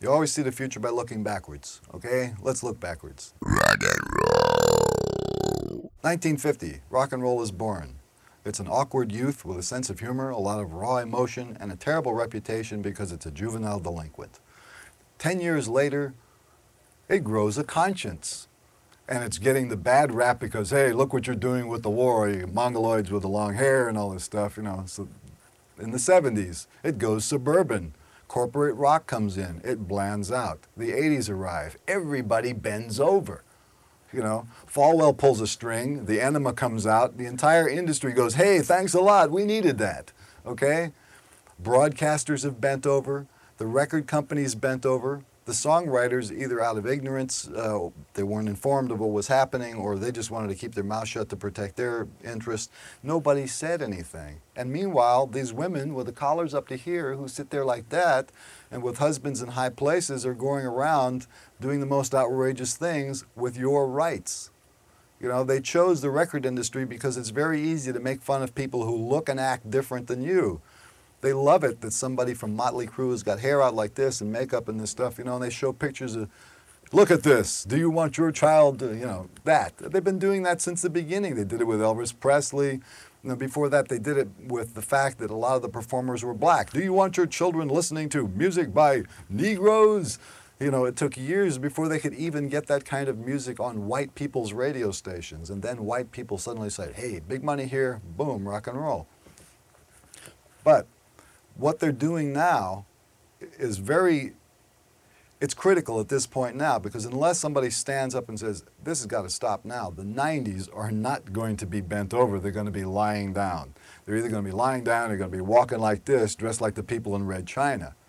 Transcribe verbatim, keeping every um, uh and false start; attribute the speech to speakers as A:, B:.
A: You always see the future by looking backwards, okay? Let's look backwards.
B: Rock and roll.
A: nineteen fifty, rock and roll is born. It's an awkward youth with a sense of humor, a lot of raw emotion, and a terrible reputation because it's a juvenile delinquent. Ten years later, it grows a conscience. And it's getting the bad rap because, hey, look what you're doing with the war, you mongoloids with the long hair and all this stuff, you know. So in the seventies, it goes suburban. Corporate rock comes in, it blands out. The eighties arrive, everybody bends over. You know, Falwell pulls a string, the enema comes out, the entire industry goes, hey, thanks a lot, we needed that, okay? Broadcasters have bent over, the record companies bent over, the songwriters, either out of ignorance, uh, they weren't informed of what was happening, or they just wanted to keep their mouth shut to protect their interests. Nobody said anything. And meanwhile, these women with the collars up to here who sit there like that and with husbands in high places are going around doing the most outrageous things with your rights. You know, they chose the record industry because it's very easy to make fun of people who look and act different than you. They love it that somebody from Motley Crue has got hair out like this and makeup and this stuff, you know, and they show pictures of, look at this, do you want your child to, you know, that. They've been doing that since the beginning. They did it with Elvis Presley. You know, before that, they did it with the fact that a lot of the performers were black. Do you want your children listening to music by Negroes? You know, it took years before they could even get that kind of music on white people's radio stations. And then white people suddenly said, hey, big money here, boom, rock and roll. But what they're doing now is very, it's critical at this point now, because unless somebody stands up and says, this has got to stop now, the nineties are not going to be bent over, they're going to be lying down. They're either going to be lying down or they're going to be walking like this, dressed like the people in Red China.